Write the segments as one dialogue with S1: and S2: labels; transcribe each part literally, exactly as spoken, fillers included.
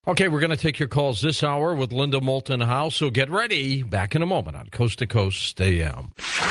S1: Okay, we're going to take your calls this hour with Linda Moulton Howe, so get ready. Back in a moment on Coast to Coast A M.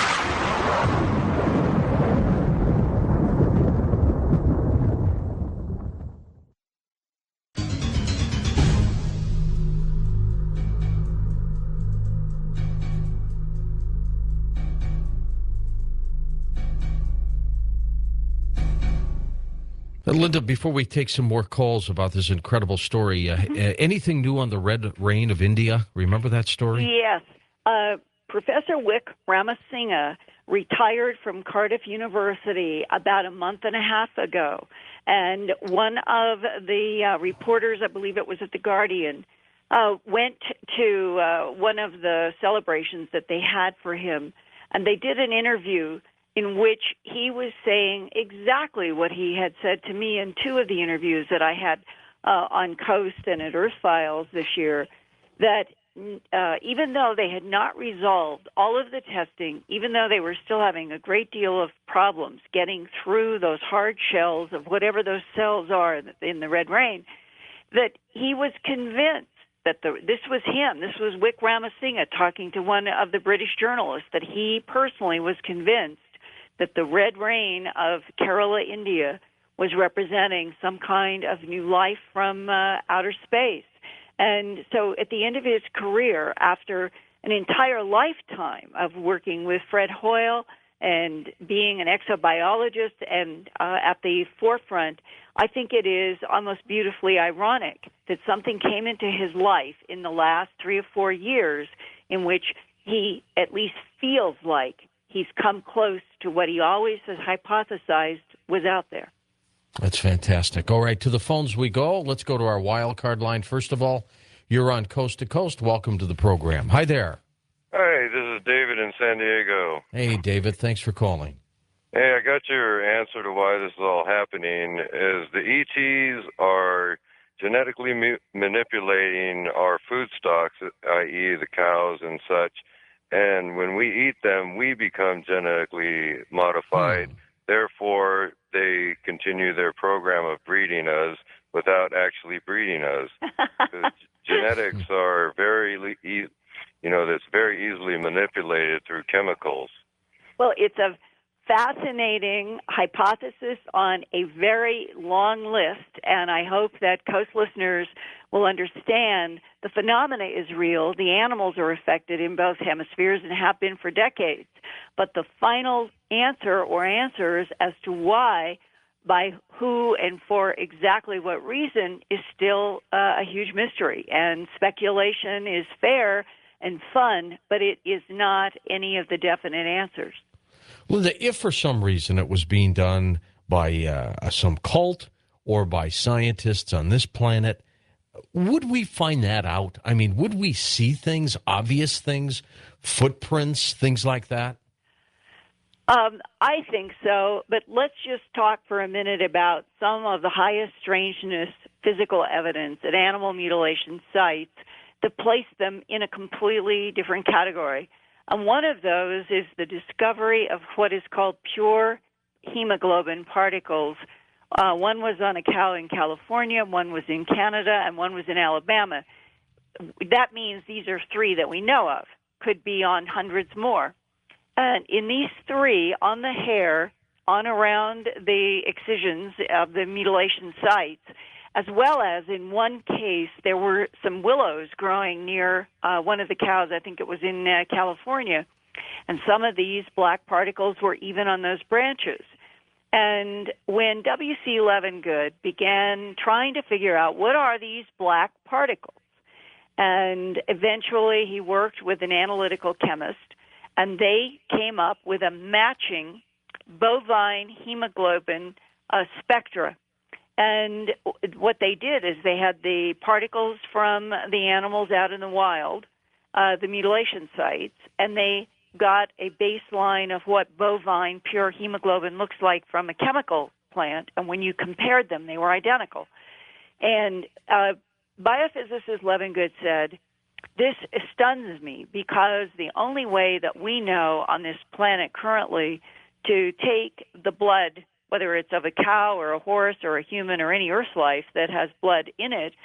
S1: Uh, Linda, before we take some more calls about this incredible story, uh,
S2: Mm-hmm.
S1: uh, anything new on the Red Rain of India? Remember that story?
S2: Yes. Uh, Professor Wick Ramasinghe retired from Cardiff University about a month and a half ago. And one of the uh, reporters, I believe it was at The Guardian, uh, went to uh, one of the celebrations that they had for him. And they did an interview in which he was saying exactly what he had said to me in two of the interviews that I had uh, on Coast and at Earth Files this year, that uh, even though they had not resolved all of the testing, even though they were still having a great deal of problems getting through those hard shells of whatever those cells are in the red rain, that he was convinced that the, this was him. This was Wick Ramasinghe talking to one of the British journalists, that he personally was convinced that the red rain of Kerala, India, was representing some kind of new life from uh, outer space. And so at the end of his career, after an entire lifetime of working with Fred Hoyle and being an exobiologist and uh, at the forefront, I think it is almost beautifully ironic that something came into his life in the last three or four years in which he at least feels like he's come close to what he always has hypothesized was out there.
S1: That's fantastic. All right, to the phones we go. Let's go to our wild card line. First of all, you're on Coast to Coast. Welcome to the program. Hi there.
S3: Hi, this is David in San Diego.
S1: Hey, David. Thanks for calling.
S3: Hey, I got your answer to why this is all happening. Is the E Ts are genetically mu- manipulating our food stocks, that is the cows and such, and when we eat them, we become genetically modified.
S1: Hmm.
S3: Therefore, they continue their program of breeding us without actually breeding us. Because genetics are very, e- you know, that's very easily manipulated through chemicals.
S2: Well, it's a fascinating hypothesis on a very long list, and I hope that Coast listeners will understand the phenomena is real. The animals are affected in both hemispheres and have been for decades. But the final answer or answers as to why, by who, and for exactly what reason is still uh, a huge mystery. And speculation is fair and fun, but it is not any of the definite answers.
S1: Linda, if for some reason it was being done by uh, some cult or by scientists on this planet, would we find that out? I mean, would we see things, obvious things, footprints, things like that?
S2: Um, I think so, but let's just talk for a minute about some of the highest strangeness physical evidence at animal mutilation sites that place them in a completely different category. And one of those is the discovery of what is called pure hemoglobin particles. Uh, one was on a cow in California, one was in Canada, and one was in Alabama. That means these are three that we know of. Could be on hundreds more. And in these three, on the hair, on around the excisions of the mutilation sites, as well as in one case, there were some willows growing near uh, one of the cows. I think it was in uh, California. And some of these black particles were even on those branches. And when W C Levengood began trying to figure out what are these black particles, and eventually he worked with an analytical chemist, and they came up with a matching bovine hemoglobin uh, spectra. And what they did is they had the particles from the animals out in the wild, uh, the mutilation sites, and they got a baseline of what bovine pure hemoglobin looks like from a chemical plant. And when you compared them, they were identical. And uh, biophysicist Levengood said, this stuns me because the only way that we know on this planet currently to take the blood, whether it's of a cow or a horse or a human or any earth life that has blood in it,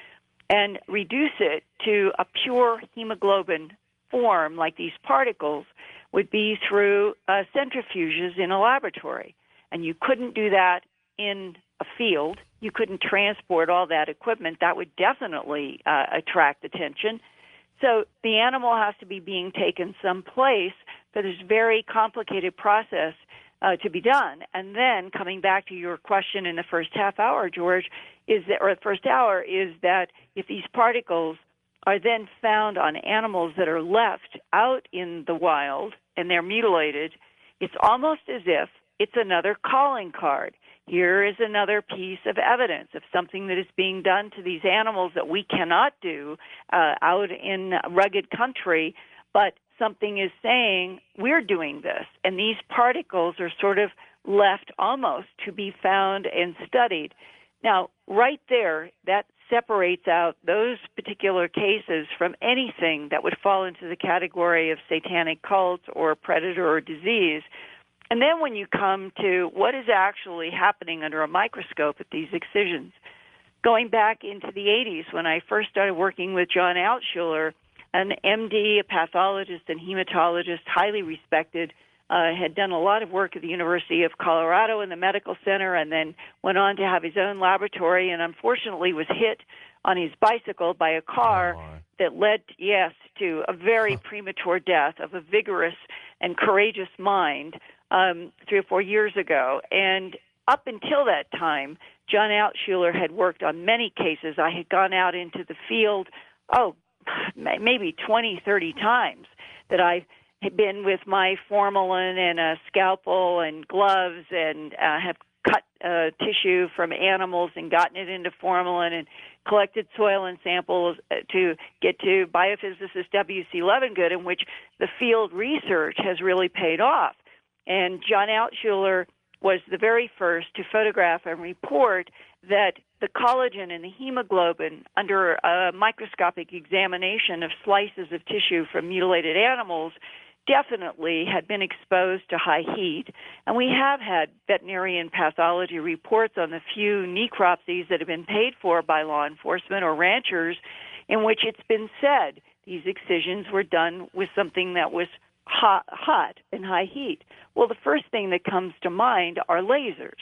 S2: and reduce it to a pure hemoglobin form, like these particles, would be through uh, centrifuges in a laboratory. And you couldn't do that in a field. You couldn't transport all that equipment. That would definitely uh, attract attention. So the animal has to be being taken someplace for this very complicated process uh, to be done. And then coming back to your question in the first half hour, George, is that, or the first hour, is that if these particles are then found on animals that are left out in the wild and they're mutilated, it's almost as if it's another calling card. Here is another piece of evidence of something that is being done to these animals that we cannot do uh, out in rugged country, but something is saying we're doing this. And these particles are sort of left almost to be found and studied. Now, right there, that separates out those particular cases from anything that would fall into the category of satanic cults or predator or disease. And then when you come to what is actually happening under a microscope at these excisions, going back into the eighties when I first started working with John Altshuler, an M D, a pathologist and hematologist, highly respected, uh, had done a lot of work at the University of Colorado in the medical center and then went on to have his own laboratory and unfortunately was hit on his bicycle by a car
S1: oh
S2: that led, yes, to a very
S1: huh.
S2: premature death of a vigorous and courageous mind um, three or four years ago. And up until that time, John Altshuler had worked on many cases. I had gone out into the field, oh, maybe twenty, thirty times that I had been with my formalin and a scalpel and gloves and uh, have cut uh, tissue from animals and gotten it into formalin and collected soil and samples to get to biophysicist W C Levengood, in which the field research has really paid off. And John Altshuler was the very first to photograph and report that the collagen and the hemoglobin under a microscopic examination of slices of tissue from mutilated animals definitely had been exposed to high heat. And we have had veterinarian pathology reports on the few necropsies that have been paid for by law enforcement or ranchers in which it's been said these excisions were done with something that was hot, hot and high heat. Well, the first thing that comes to mind are lasers.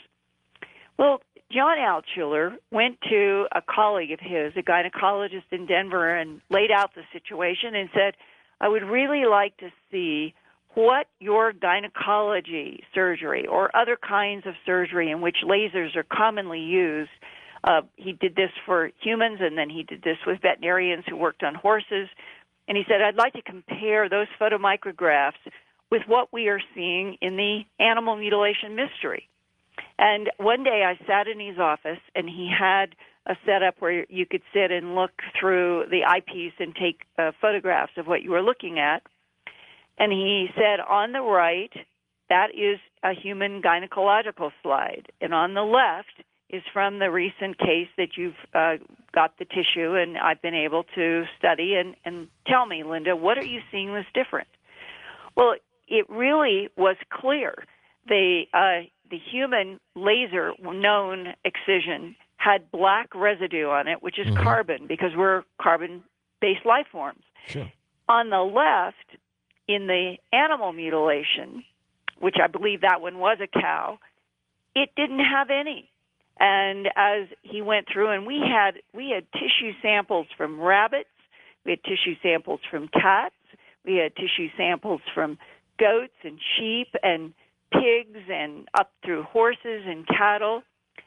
S2: Well, John Altshuler went to a colleague of his, a gynecologist in Denver, and laid out the situation and said, I would really like to see what your gynecology surgery or other kinds of surgery in which lasers are commonly used. Uh, he did this for humans, and then he did this with veterinarians who worked on horses. And he said, I'd like to compare those photomicrographs with what we are seeing in the animal mutilation mystery. And one day I sat in his office, and he had a setup where you could sit and look through the eyepiece and take uh, photographs of what you were looking at. And he said, on the right, that is a human gynecological slide. And on the left is from the recent case that you've uh, got the tissue and I've been able to study. And, and tell me, Linda, what are you seeing that's different? Well, it really was clear. The, uh, the human laser known excision had black residue on it, which is mm-hmm. carbon, because we're carbon-based life forms.
S1: Sure.
S2: On the left, in the animal mutilation, which I believe that one was a cow, it didn't have any. And as he went through, and we had we had tissue samples from rabbits, we had tissue samples from cats, we had tissue samples from goats and sheep and pigs and up through horses and cattle.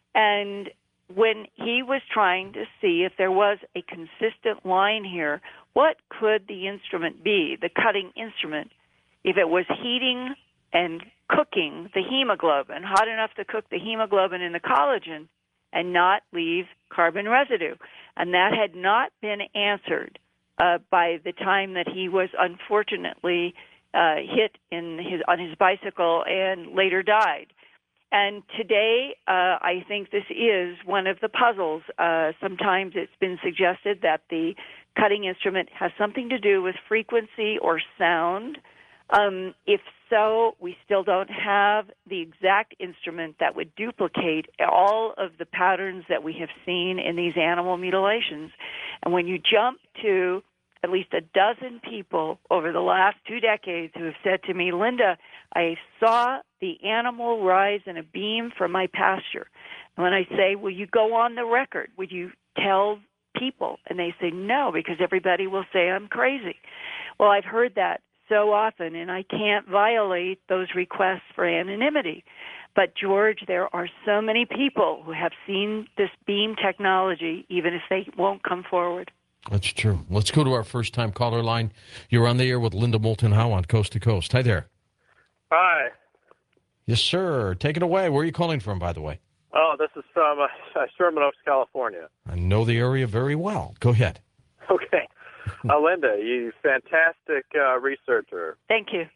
S2: And when he was trying to see if there was a consistent line here, what could the instrument be, the cutting instrument, if it was heating and cooking the hemoglobin, hot enough to cook the hemoglobin in the collagen and not leave carbon residue? And that had not been answered uh, by the time that he was unfortunately uh, hit in his on his bicycle and later died. And today, uh, I think this is one of the puzzles. Uh, sometimes it's been suggested that the cutting instrument has something to do with frequency or sound. Um, if so, we still don't have the exact instrument that would duplicate all of the patterns that we have seen in these animal mutilations. And when you jump to at least a dozen people over the last two decades who have said to me, Linda, I saw the animal rise in a beam from my pasture. And when I say, will you go on the record? Would you tell people? And they say, no, because everybody will say I'm crazy. Well, I've heard that so often, and I can't violate those requests for anonymity. But, George, there are so many people who have seen this beam technology, even if they won't come forward.
S1: That's true. Let's go to our first-time caller line. You're on the air with Linda Moulton Howe on Coast to Coast. Hi there.
S4: Hi.
S1: Yes, sir. Take it away. Where are you calling from, by the way?
S4: Oh, this is from uh, Sherman Oaks, California.
S1: I know the area very well. Go ahead.
S4: Okay. Uh, Linda, you fantastic uh, researcher.
S2: Thank you.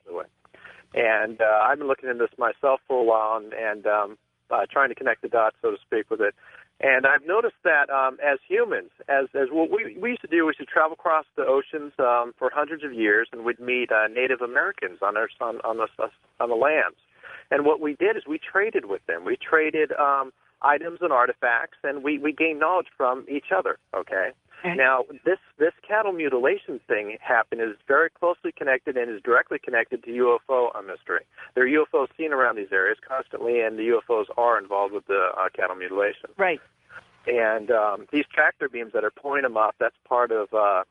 S4: And uh, I've been looking into this myself for a while and, and um, uh, trying to connect the dots, so to speak, with it. And I've noticed that um, as humans, as as what we, we used to do, we used to travel across the oceans um, for hundreds of years, and we'd meet uh, Native Americans on our on on the on the lands. And what we did is we traded with them. We traded um, items and artifacts, and we, we gained knowledge from each other. Okay.
S2: Okay.
S4: Now, this this cattle mutilation thing happened is very closely connected and is directly connected to U F O mystery. There are U F Os seen around these areas constantly, and the U F Os are involved with the uh, cattle mutilation.
S2: Right.
S4: And um, these tractor beams that are pulling them up, that's part of, uh,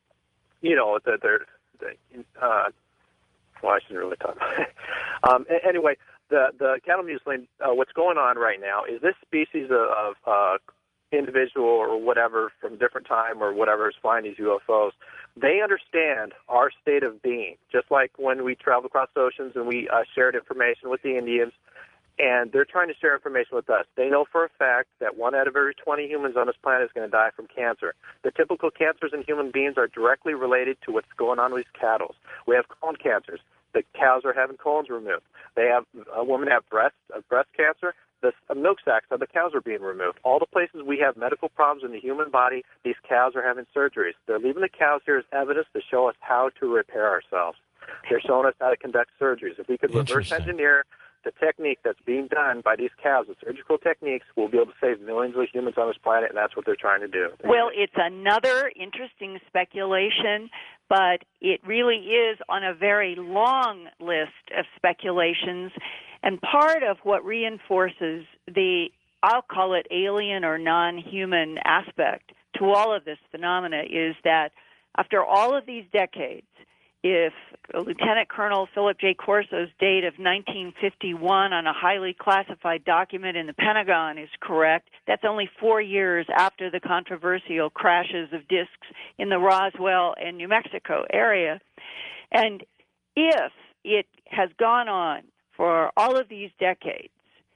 S4: you know, the, they're, the, uh, well, I shouldn't really talk about it. um, anyway, the, the cattle mutilation, uh, what's going on right now is this species of, of uh, individual or whatever from different time or whatever is flying these U F Os, they understand our state of being, just like when we traveled across the oceans and we uh, shared information with the Indians, and they're trying to share information with us. They know for a fact that one out of every twenty humans on this planet is going to die from cancer. The typical cancers in human beings are directly related to what's going on with these cattle. We have colon cancers. The cows are having colons removed. They have a woman have breast uh, breast cancer. The uh, milk sacs of the cows are being removed. All the places we have medical problems in the human body, these cows are having surgeries. They're leaving the cows here as evidence to show us how to repair ourselves. They're showing us how to conduct surgeries. If we could reverse engineer the technique that's being done by these cows, the surgical techniques, we'll be able to save millions of humans on this planet, and that's what they're trying to do.
S2: Well, it's another interesting speculation, but it really is on a very long list of speculations. And part of what reinforces the, I'll call it alien or non-human aspect to all of this phenomena is that after all of these decades, if Lieutenant Colonel Philip J. Corso's date of nineteen fifty-one on a highly classified document in the Pentagon is correct, that's only four years after the controversial crashes of discs in the Roswell and New Mexico area. And if it has gone on for all of these decades,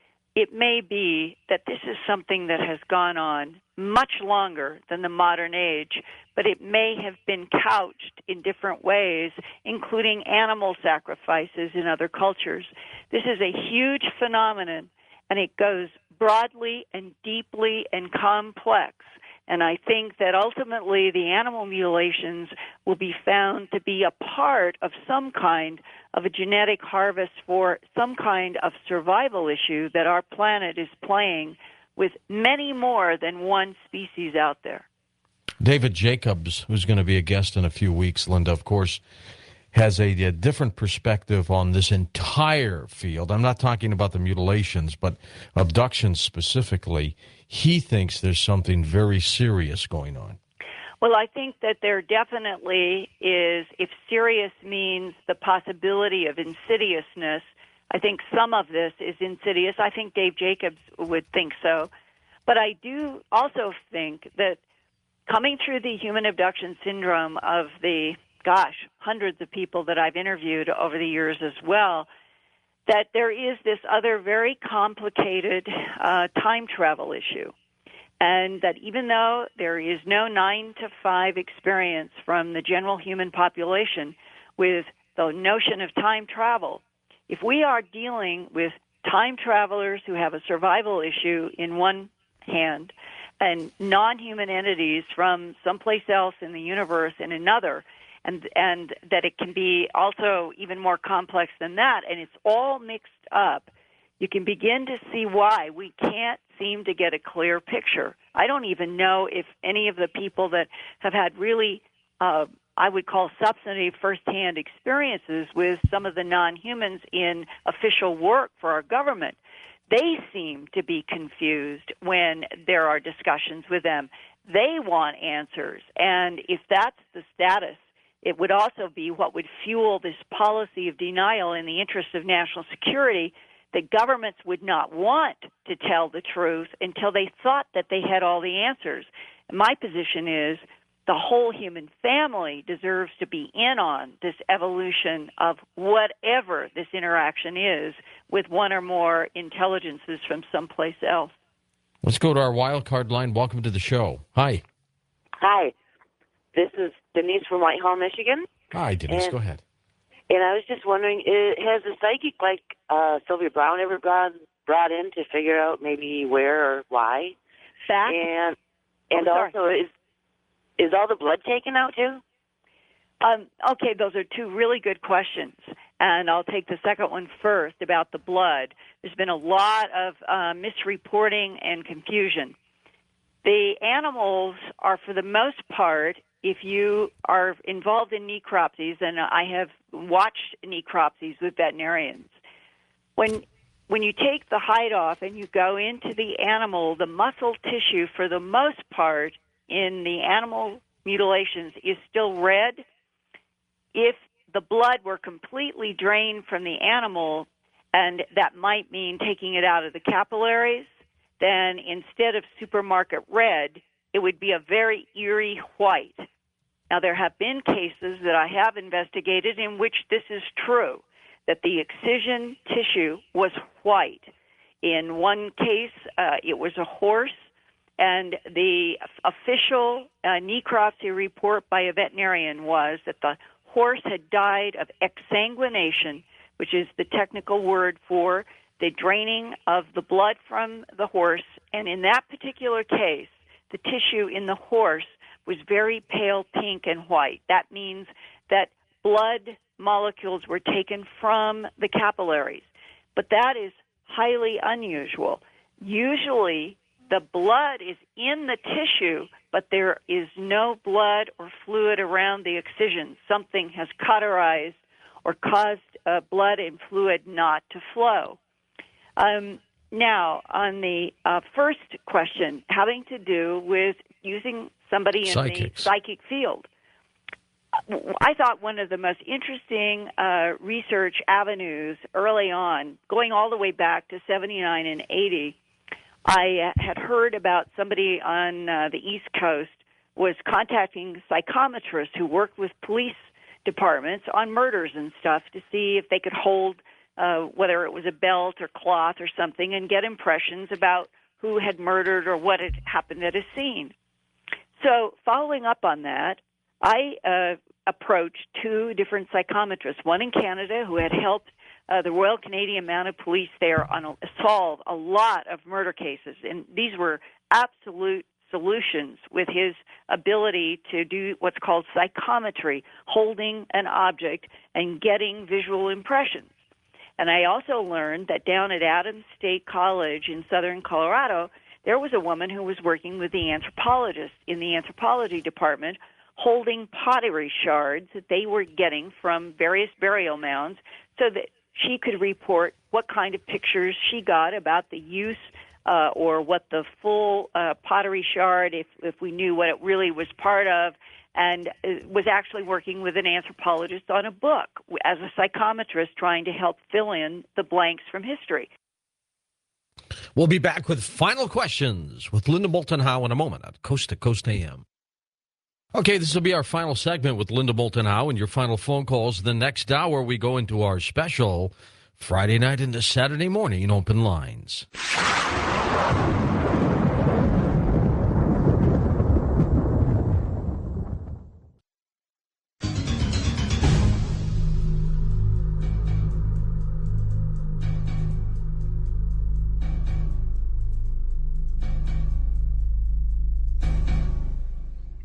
S2: it may be that this is something that has gone on much longer than the modern age, but it may have been couched in different ways, including animal sacrifices in other cultures. This is a huge phenomenon, and it goes broadly and deeply and complex. And I think that ultimately the animal mutilations will be found to be a part of some kind of a genetic harvest for some kind of survival issue that our planet is playing with many more than one species out there.
S1: David Jacobs, who's going to be a guest in a few weeks, Linda, of course, has a, a different perspective on this entire field. I'm not talking about the mutilations, but abductions specifically. He thinks there's something very serious going on.
S2: Well, I think that there definitely is, if serious means the possibility of insidiousness, I think some of this is insidious. I think Dave Jacobs would think so. But I do also think that coming through the human abduction syndrome of the, gosh, hundreds of people that I've interviewed over the years as well, that there is this other very complicated uh, time travel issue. And that even though there is no nine to five experience from the general human population with the notion of time travel, if we are dealing with time travelers who have a survival issue in one hand and non-human entities from someplace else in the universe in another, and and that it can be also even more complex than that, and it's all mixed up, you can begin to see why we can't seem to get a clear picture. I don't even know if any of the people that have had really, uh, I would call substantive firsthand experiences with some of the non-humans in official work for our government, they seem to be confused when there are discussions with them. They want answers, and if that's the status, it would also be what would fuel this policy of denial in the interest of national security, that governments would not want to tell the truth until they thought that they had all the answers. And my position is the whole human family deserves to be in on this evolution of whatever this interaction is with one or more intelligences from someplace else.
S1: Let's go to our wild card line. Welcome to the show. Hi.
S5: Hi. This is Denise from Whitehall, Michigan.
S1: Hi, Denise.
S5: And,
S1: go ahead.
S5: And I was just wondering, has a psychic like uh, Sylvia Browne ever brought, brought in to figure out maybe where or why?
S2: Fact?
S5: And and
S2: oh,
S5: also, is is all the blood taken out too?
S2: Um, okay, those are two really good questions. And I'll take the second one first about the blood. There's been a lot of uh, misreporting and confusion. The animals are, for the most part, if you are involved in necropsies, and I have watched necropsies with veterinarians, when when you take the hide off and you go into the animal, the muscle tissue, for the most part, in the animal mutilations is still red. If the blood were completely drained from the animal, and that might mean taking it out of the capillaries, then instead of supermarket red, it would be a very eerie white. Now, there have been cases that I have investigated in which this is true, that the excision tissue was white. In one case, uh, it was a horse, and the official uh, necropsy report by a veterinarian was that the horse had died of exsanguination, which is the technical word for the draining of the blood from the horse. And in that particular case, the tissue in the horse was very pale pink and white. That means that blood molecules were taken from the capillaries. But that is highly unusual. Usually, the blood is in the tissue, but there is no blood or fluid around the excision. Something has cauterized or caused uh, blood and fluid not to flow. Um, now, on the uh, first question, having to do with using somebody in
S1: Psychics.
S2: the psychic field, I thought one of the most interesting uh, research avenues early on, going all the way back to seventy-nine and eighty, I had heard about somebody on uh, the East Coast was contacting psychometrists who worked with police departments on murders and stuff to see if they could hold uh, whether it was a belt or cloth or something and get impressions about who had murdered or what had happened at a scene. So following up on that, I uh, approached two different psychometrists, one in Canada who had helped uh, the Royal Canadian Mounted Police there on a, solve a lot of murder cases. And these were absolute solutions with his ability to do what's called psychometry, holding an object and getting visual impressions. And I also learned that down at Adams State College in southern Colorado, there was a woman who was working with the anthropologist in the anthropology department, holding pottery shards that they were getting from various burial mounds so that she could report what kind of pictures she got about the use uh, or what the full uh, pottery shard, if, if we knew what it really was part of, and was actually working with an anthropologist on a book as a psychometrist trying to help fill in the blanks from history.
S1: We'll be back with final questions with Linda Moulton Howe in a moment at Coast to Coast A M. Okay, this will be our final segment with Linda Moulton Howe and your final phone calls. The next hour, we go into our special Friday night into Saturday morning open lines.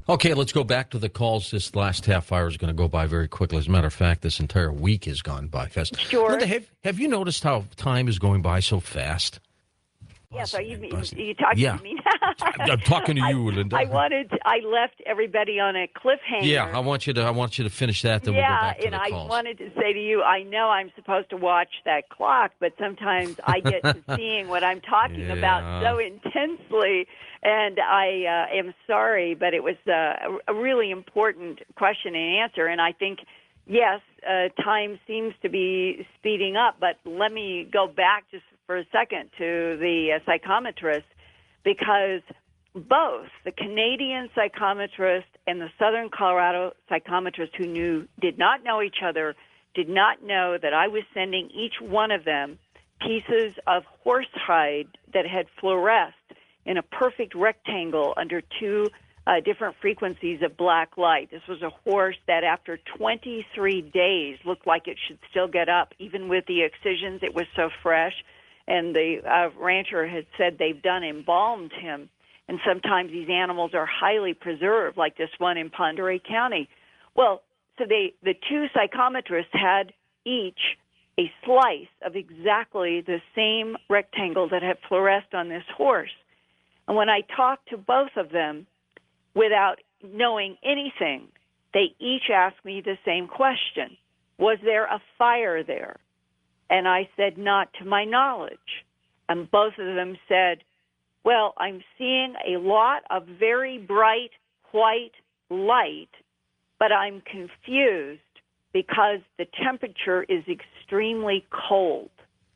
S1: Okay, let's go back to the calls. This last half hour is going to go by very quickly. As a matter of fact, this entire week has gone by fast.
S2: Sure.
S1: Linda, have, have you noticed how time is going by so fast?
S2: Yes, are you,
S1: Buzzing,
S2: are
S1: buzzing.
S2: you talking
S1: Yeah.
S2: to me?
S1: I'm talking to you,
S2: I,
S1: Linda.
S2: I wanted, to, I left everybody on a cliffhanger.
S1: Yeah, I want you to. I want you to finish that. Then
S2: yeah,
S1: we'll go back to
S2: and
S1: the
S2: I
S1: calls.
S2: wanted to say to you, I know I'm supposed to watch that clock, but sometimes I get to seeing what I'm talking
S1: Yeah.
S2: about so intensely, and I uh, am sorry, but it was uh, a really important question and answer, and I think, yes, uh, time seems to be speeding up, but let me go back just for a second to the uh, psychometrist, because both the Canadian psychometrist and the Southern Colorado psychometrist, who knew did not know each other, did not know that I was sending each one of them pieces of horsehide that had fluoresced in a perfect rectangle under two uh, different frequencies of black light. This was a horse that after twenty-three days looked like it should still get up, even with the excisions. It was so fresh. And the uh, rancher had said they've done embalmed him. And sometimes these animals are highly preserved, like this one in Pend Oreille County. Well, so they, the two psychometrists had each a slice of exactly the same rectangle that had fluoresced on this horse. And when I talked to both of them, without knowing anything, they each asked me the same question. Was there a fire there? And I said, not to my knowledge. And both of them said, well, I'm seeing a lot of very bright white light, but I'm confused because the temperature is extremely cold.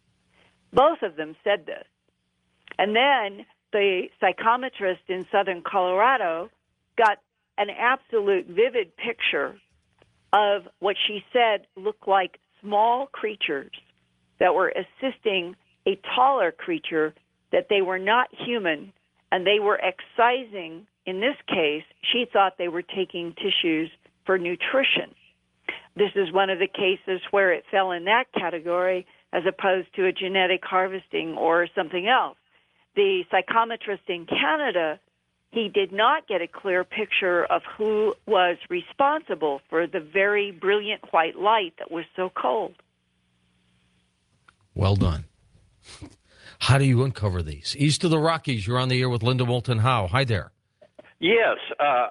S2: Both of them said this. And then the psychometrist in Southern Colorado got an absolute vivid picture of what she said looked like small creatures that were assisting a taller creature, that they were not human, and they were excising. In this case, she thought they were taking tissues for nutrition. This is one of the cases where it fell in that category as opposed to a genetic harvesting or something else. The psychometrist in Canada, he did not get a clear picture of who was responsible for the very brilliant white light that was so cold.
S1: Well done. How do you uncover these? East of the Rockies, you're on the air with Linda Moulton Howe. Hi there.
S6: Yes. Uh,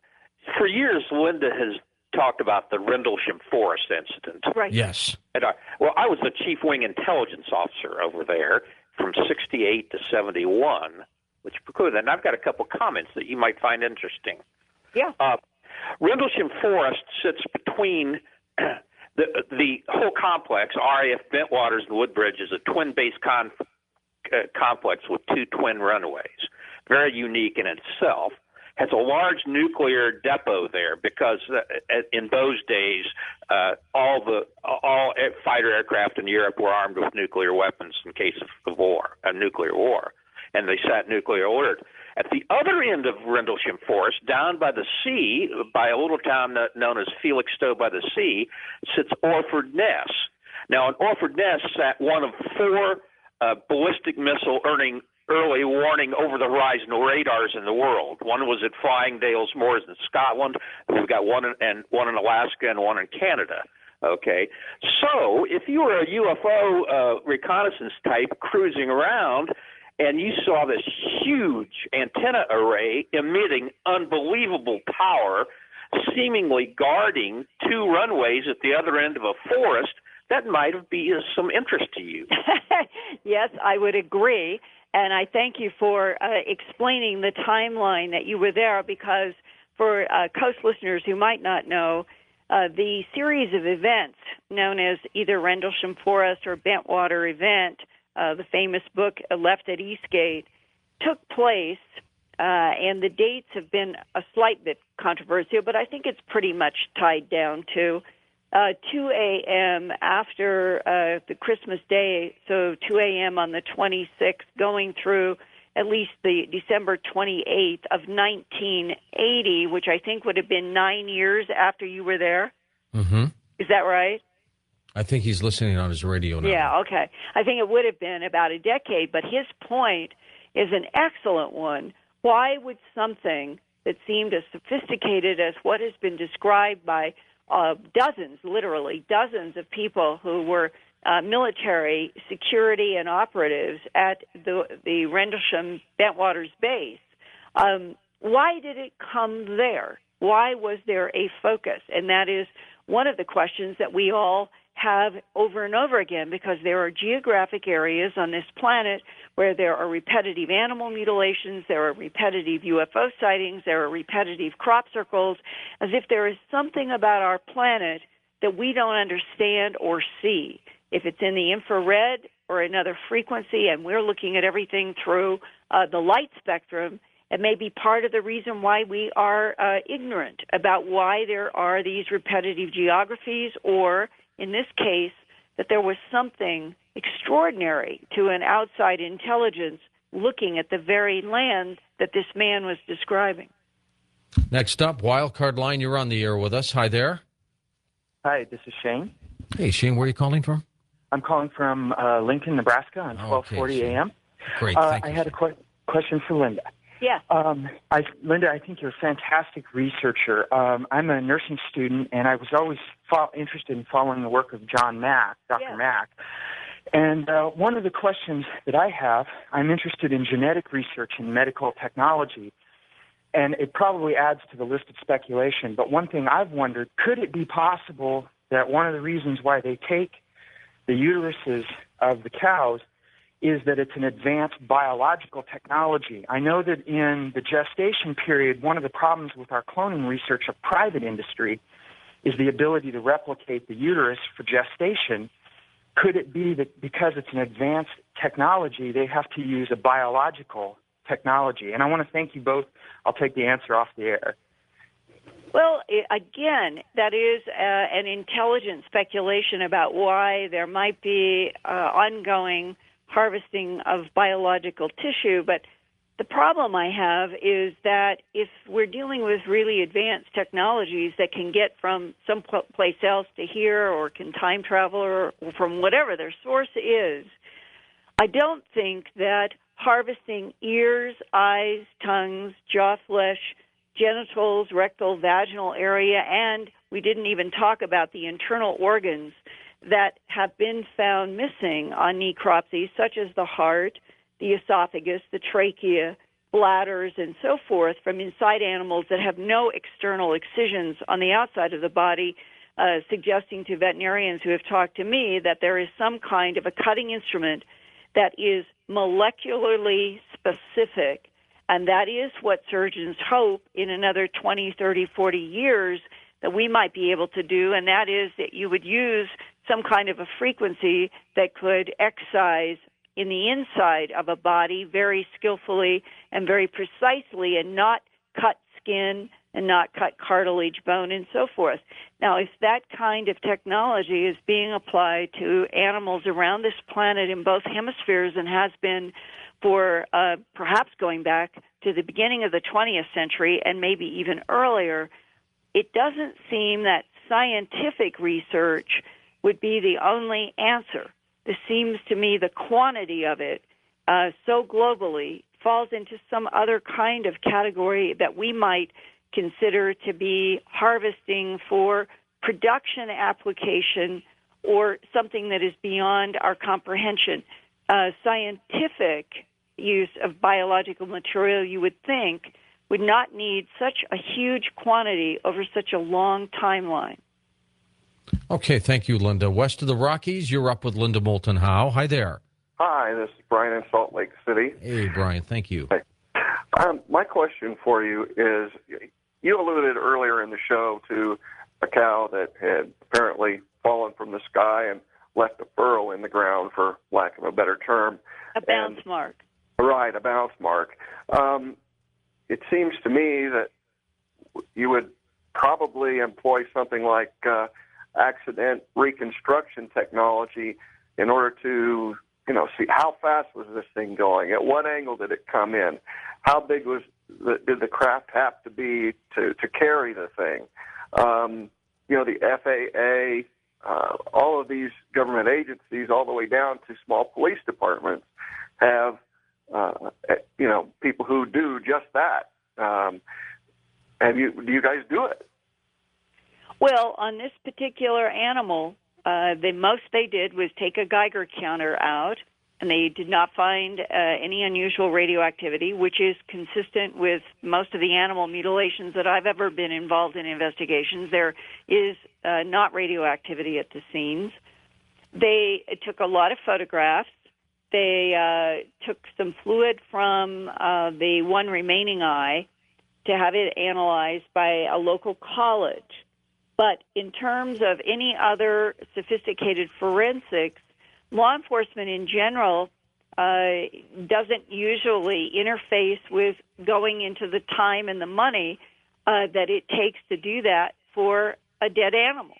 S6: for years, Linda has talked about the Rendlesham Forest incident.
S2: Right.
S1: Yes.
S6: And I, well, I was the chief wing intelligence officer over there from sixty-eight to seventy-one, which precluded that. And I've got a couple comments that you might find interesting.
S2: Yeah.
S6: Uh, Rendlesham Forest sits between the the whole complex. R A F Bentwaters and Woodbridge is a twin-base con, uh, complex with two twin runways. Very unique in itself. Has a large nuclear depot there because uh, in those days uh, all the all fighter aircraft in Europe were armed with nuclear weapons in case of, of war, a nuclear war, and they sat nuclear ordered. At the other end of Rendlesham Forest, down by the sea, by a little town known as Felixstowe by the Sea, sits Orford Ness. Now, in Orford Ness sat one of four uh, ballistic missile earning early warning over-the-horizon radars in the world. One was at Flying Dales Moors in Scotland. We've got one in, and one in Alaska and one in Canada. Okay, so if you were a U F O uh, reconnaissance type cruising around and you saw this huge antenna array emitting unbelievable power, seemingly guarding two runways at the other end of a forest, that might be of some interest to you.
S2: Yes, I would agree. And I thank you for uh, explaining the timeline that you were there, because for uh, Coast listeners who might not know, uh, the series of events known as either Rendlesham Forest or Bentwater event, uh, the famous book uh, Left at Eastgate, took place, uh, and the dates have been a slight bit controversial, but I think it's pretty much tied down to Uh, two a.m. after uh, the Christmas Day, so two a.m. on the twenty-sixth, going through at least the December twenty-eighth of nineteen eighty, which I think would have been nine years after you were there.
S1: Mm-hmm.
S2: Is that right?
S1: I think he's listening on his radio now.
S2: Yeah, okay. I think it would have been about a decade, but his point is an excellent one. Why would something that seemed as sophisticated as what has been described by uh, dozens, literally dozens of people who were uh, military security and operatives at the, the Rendlesham Bentwaters base. Um, why did it come there? Why was there a focus? And that is one of the questions that we all have over and over again, because there are geographic areas on this planet where there are repetitive animal mutilations, there are repetitive U F O sightings, there are repetitive crop circles, as if there is something about our planet that we don't understand or see. If it's in the infrared or another frequency and we're looking at everything through uh, the light spectrum, it may be part of the reason why we are uh, ignorant about why there are these repetitive geographies, or, in this case, that there was something extraordinary to an outside intelligence looking at the very land that this man was describing.
S1: Next up, Wildcard Line, you're on the air with us. Hi there.
S7: Hi, this is Shane.
S1: Hey, Shane, where are you calling from?
S7: I'm calling from uh, Lincoln, Nebraska on twelve forty
S1: okay,
S7: a m
S1: Great,
S7: uh,
S1: thank
S7: I
S1: you.
S7: had a qu- question for Linda.
S2: Yes.
S7: Um, I, Linda, I think you're a fantastic researcher. Um, I'm a nursing student, and I was always fo- interested in following the work of John Mack, Doctor
S2: Yes.
S7: Mack. And uh, one of the questions that I have, I'm interested in genetic research and medical technology, and it probably adds to the list of speculation. But one thing I've wondered, could it be possible that one of the reasons why they take the uteruses of the cows is that it's an advanced biological technology? I know that in the gestation period, one of the problems with our cloning research of private industry is the ability to replicate the uterus for gestation. Could it be that because it's an advanced technology, they have to use a biological technology? And I want to thank you both. I'll take the answer off the air.
S2: Well, I- again, that is uh, an intelligent speculation about why there might be uh, ongoing harvesting of biological tissue. But the problem I have is that if we're dealing with really advanced technologies that can get from someplace else to here, or can time travel, or from whatever their source is, I don't think that harvesting ears, eyes, tongues, jaw flesh, genitals, rectal, vaginal area, and we didn't even talk about the internal organs that have been found missing on necropsies, such as the heart, the esophagus, the trachea, bladders, and so forth, from inside animals that have no external excisions on the outside of the body, uh, suggesting to veterinarians who have talked to me that there is some kind of a cutting instrument that is molecularly specific. And that is what surgeons hope in another twenty, thirty, forty years that we might be able to do, and that is that you would use some kind of a frequency that could excise in the inside of a body very skillfully and very precisely, and not cut skin and not cut cartilage, bone, and so forth. Now, if that kind of technology is being applied to animals around this planet in both hemispheres, and has been for uh, perhaps going back to the beginning of the twentieth century and maybe even earlier, it doesn't seem that scientific research would be the only answer. This seems to me the quantity of it uh, so globally falls into some other kind of category that we might consider to be harvesting for production application, or something that is beyond our comprehension. Uh, scientific use of biological material, you would think, would not need such a huge quantity over such a long timeline.
S1: Okay, thank you, Linda. West of the Rockies, you're up with Linda Moulton Howe. Hi there.
S8: Hi, this is Brian in Salt Lake City.
S1: Hey, Brian, thank you.
S8: Hey. Um, my question for you is, you alluded earlier in the show to a cow that had apparently fallen from the sky and left a furrow in the ground, for lack of a better term.
S2: A bounce
S8: and,
S2: mark.
S8: Right, a bounce mark. Um, it seems to me that you would probably employ something like uh, accident reconstruction technology in order to, you know, see how fast was this thing going? At what angle did it come in? How big was the, did the craft have to be to, to carry the thing? Um, you know, the F A A, uh, all of these government agencies, all the way down to small police departments, have, uh, you know, people who do just that. Um, Have you? Do you guys do it?
S2: Well, on this particular animal, uh, the most they did was take a Geiger counter out, and they did not find uh, any unusual radioactivity, which is consistent with most of the animal mutilations that I've ever been involved in investigations. There is uh, not radioactivity at the scenes. They took a lot of photographs. They uh, took some fluid from uh, the one remaining eye to have it analyzed by a local college. But in terms of any other sophisticated forensics, law enforcement in general uh, doesn't usually interface with going into the time and the money uh, that it takes to do that for a dead animal.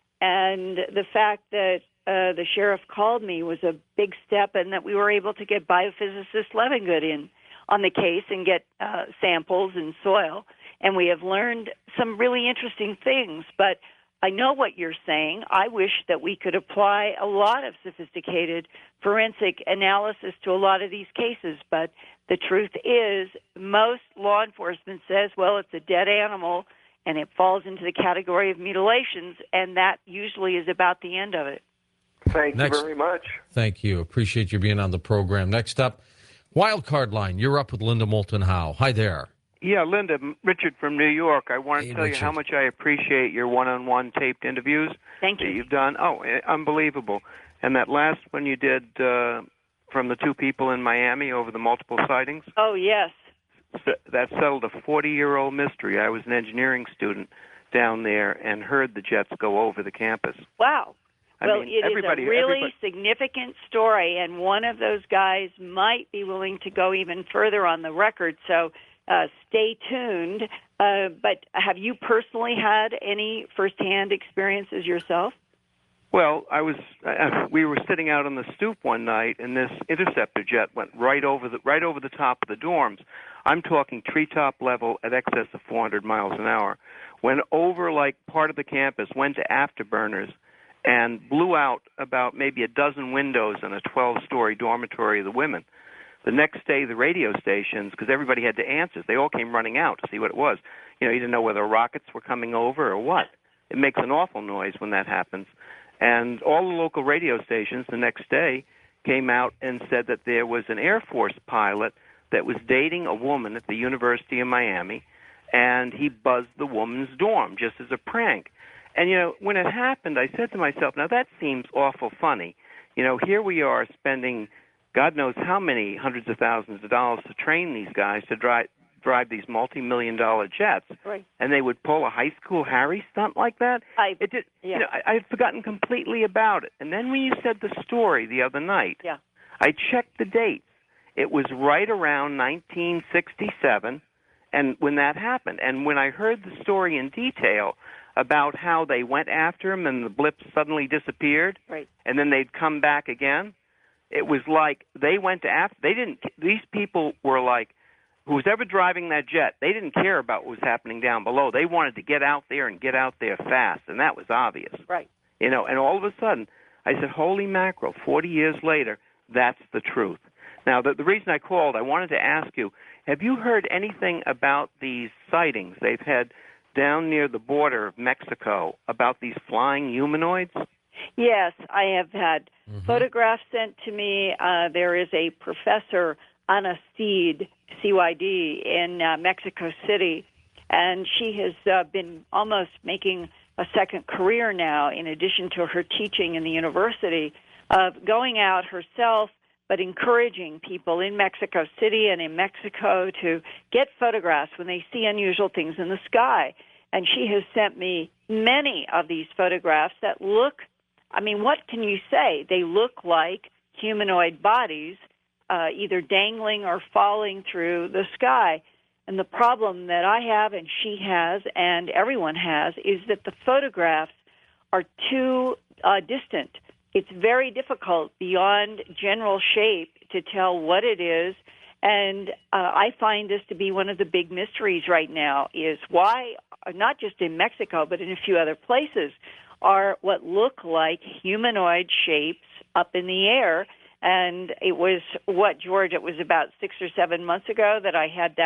S2: And the fact that uh, the sheriff called me was a big step, and that we were able to get biophysicist Levengood in on the case and get uh, samples and soil. And we have learned some really interesting things. But I know what you're saying. I wish that we could apply a lot of sophisticated forensic analysis to a lot of these cases. But the truth is, most law enforcement says, well, it's a dead animal, and it falls into the category of mutilations, and that usually is about the end of it.
S8: Thank
S1: Next.
S8: you very much.
S1: Thank you. Appreciate you being on the program. Next up, Wildcard Line. You're up with Linda Moulton Howe. Hi there.
S9: Yeah, Linda, Richard from New York. I want to
S1: Hey,
S9: tell
S1: Richard.
S9: you how much I appreciate your one-on-one taped interviews
S2: Thank
S9: that
S2: you.
S9: you've done. Oh, eh, unbelievable. And that last one you did uh, from the two people in Miami over the multiple sightings,
S2: Oh, yes.
S9: s- that settled a forty-year-old mystery. I was an engineering student down there and heard the jets go over the campus.
S2: Wow.
S9: I
S2: Well,
S9: mean,
S2: it is
S9: everybody,
S2: a really
S9: everybody,
S2: significant story, and one of those guys might be willing to go even further on the record, so uh, stay tuned. Uh, but have you personally had any firsthand experiences yourself?
S9: Well, I was. Uh, we were sitting out on the stoop one night, and this interceptor jet went right over the right over the top of the dorms. I'm talking treetop level at excess of four hundred miles an hour. Went over like part of the campus, went to afterburners, and blew out about maybe a dozen windows in a twelve-story dormitory of the women. The next day, the radio stations, because everybody had to answer, they all came running out to see what it was. You know, you didn't know whether rockets were coming over or what. It makes an awful noise when that happens. And all the local radio stations the next day came out and said that there was an Air Force pilot that was dating a woman at the University of Miami, and he buzzed the woman's dorm just as a prank. And, you know, when it happened, I said to myself, now that seems awful funny. You know, here we are spending God knows how many hundreds of thousands of dollars to train these guys to drive drive these multi-million dollar jets,
S2: Right.
S9: and they would pull a high school Harry stunt like that.
S2: I,
S9: It did.
S2: yeah.
S9: You know, I, I'd forgotten completely about it. And then when you said the story the other night,
S2: Yeah.
S9: I checked the dates. It was right around nineteen sixty-seven, and when that happened. And when I heard the story in detail about how they went after him and the blips suddenly disappeared,
S2: Right.
S9: and then they'd come back again, it was like they went to after. They didn't. These people were like, who's ever driving that jet, they didn't care about what was happening down below. They wanted to get out there and get out there fast, and that was obvious.
S2: Right.
S9: You know, and all of a sudden, I said, holy mackerel, forty years later, that's the truth. Now, the, the reason I called, I wanted to ask you, have you heard anything about these sightings they've had down near the border of Mexico about these flying humanoids?
S2: Yes, I have had
S1: Mhm.
S2: photographs sent to me. Uh, there is a professor, Ana Cid, C Y D, in uh, Mexico City, and she has uh, been almost making a second career now, in addition to her teaching in the university, of going out herself, but encouraging people in Mexico City and in Mexico to get photographs when they see unusual things in the sky. And she has sent me many of these photographs that look, I mean, what can you say? They look like humanoid bodies, uh, either dangling or falling through the sky. And the problem that I have, and she has, and everyone has, is that the photographs are too uh, distant. It's very difficult beyond general shape to tell what it is. And uh, I find this to be one of the big mysteries right now, is why, not just in Mexico, but in a few other places, are what look like humanoid shapes up in the air. And it was, what, George, it was about six or seven months ago that I had that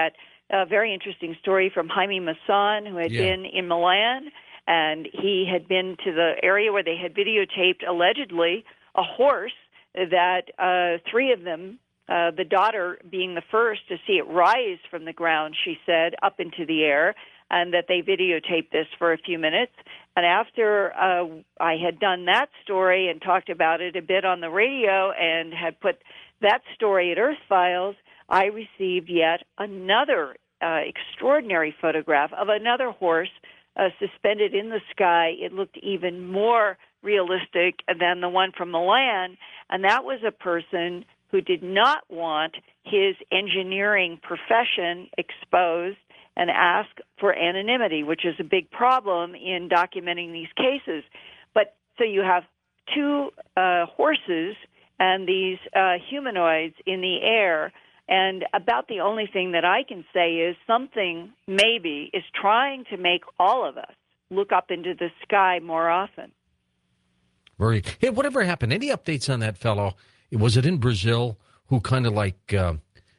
S2: a very interesting story from Jaime Masson, who had
S1: Yeah.
S2: been in Milan, and he had been to the area where they had videotaped, allegedly, a horse that uh, three of them, uh, the daughter being the first to see it rise from the ground, she said, up into the air, and that they videotaped this for a few minutes. And after uh, I had done that story and talked about it a bit on the radio and had put that story at Earth Files, I received yet another uh, extraordinary photograph of another horse uh, suspended in the sky. It looked even more realistic than the one from Milan, and that was a person who did not want his engineering profession exposed and asked for anonymity, which is a big problem in documenting these cases. But so you have two uh, horses and these uh, humanoids in the air, and about the only thing that I can say is something maybe is trying to make all of us look up into the sky more often.
S1: Very. Hey, whatever happened? Any updates on that fellow? Was it in Brazil who kind of like uh,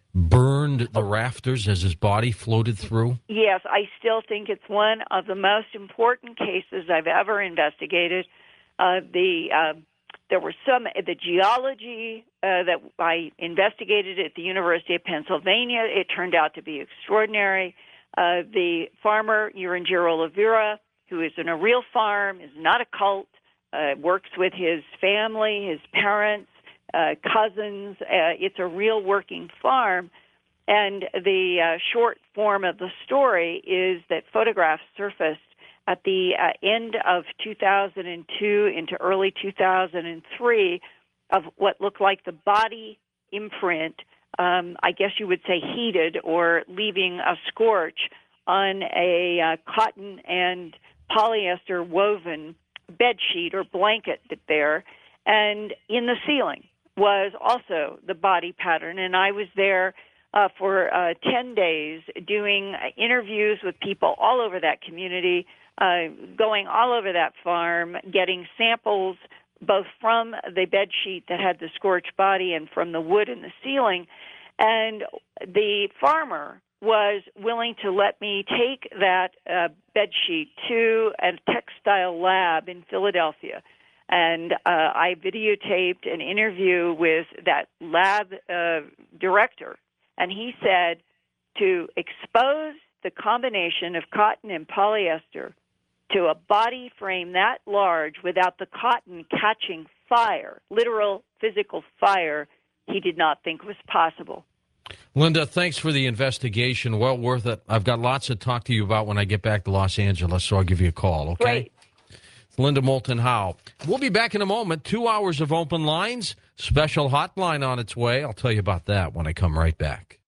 S1: burned the rafters as his body floated through?
S2: Yes, I still think it's one of the most important cases I've ever investigated. Uh, the uh, there were some the geology uh, that I investigated at the University of Pennsylvania. It turned out to be extraordinary. Uh, the farmer Urangira Oliveira, who is in a real farm, is not a cult. Uh, works with his family, his parents, uh, cousins. Uh, it's a real working farm. And the uh, short form of the story is that photographs surfaced at the uh, end of two thousand two into early two thousand three of what looked like the body imprint, um, I guess you would say heated or leaving a scorch on a uh, cotton and polyester woven bed sheet or blanket there, and in the ceiling was also the body pattern. And I was there uh, for uh, ten days doing interviews with people all over that community, uh, going all over that farm, getting samples both from the bed sheet that had the scorched body and from the wood in the ceiling. And the farmer was willing to let me take that uh, bed sheet to a textile lab in Philadelphia. And uh, I videotaped an interview with that lab uh, director. And he said to expose the combination of cotton and polyester to a body frame that large without the cotton catching fire, literal physical fire, he did not think was possible.
S1: Linda, thanks for the investigation. Well worth it. I've got lots to talk to you about when I get back to Los Angeles, so I'll give you a call, okay?
S2: Great.
S1: Linda Moulton Howe. We'll be back in a moment. Two hours of open lines, special hotline on its way. I'll tell you about that when I come right back.